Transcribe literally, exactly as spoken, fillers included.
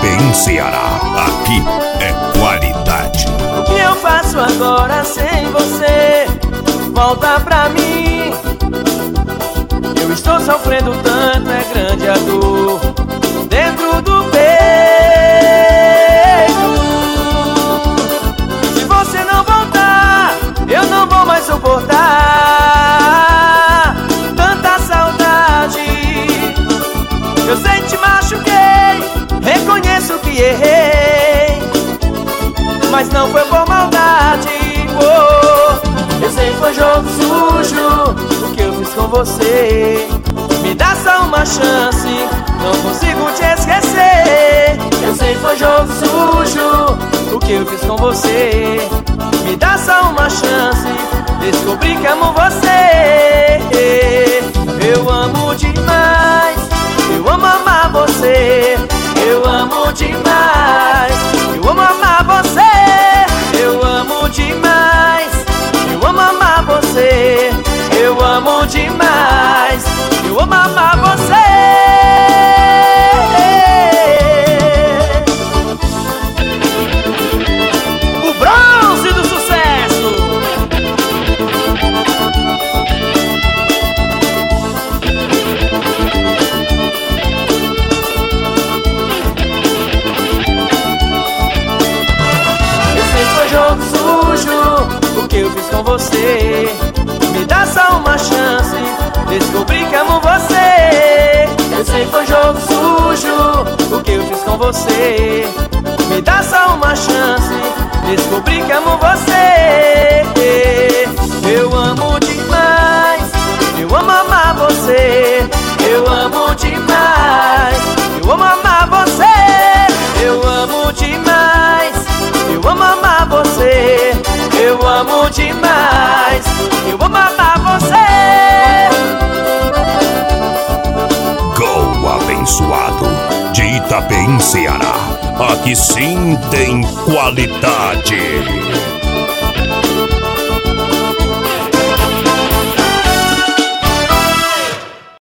Itapeim, Ceará. Aqui é qualidade. O que eu faço agora sem você? Volta pra mim. Eu estou sofrendo tanto, é grande a dor dentro do peito. Se você não voltar, eu não vou mais suportar tanta saudade. Eu sei que te machuquei, reconheço que errei, mas não foi por maldade. Oh, eu sei que foi jogo sujo o que eu fiz com você. Me dá só uma chance, não consigo te esquecer. Eu sei que foi jogo sujo o que eu fiz com você. Me dá só uma chance, descobri que amo você. Eu amo demais, eu amo amar você. Eu amo demais, eu amo amar você. Eu amo demais, eu amo amar você. Eu amo demais, eu amo amar você. O bronze do sucesso. Eu sei que foi jogo sujo o que eu fiz com você. Me dá só uma chance, descobri que amo você. Eu sei que foi jogo sujo o que eu fiz com você. Me dá só uma chance, descobri que amo você. Eu amo demais, eu amo amar você. Eu amo demais, eu amo amar você. Eu amo demais, eu amo amar você. Eu amo demais, eu amo amar você. Gol abençoado de Itapeim, Ceará. Aqui sim tem qualidade.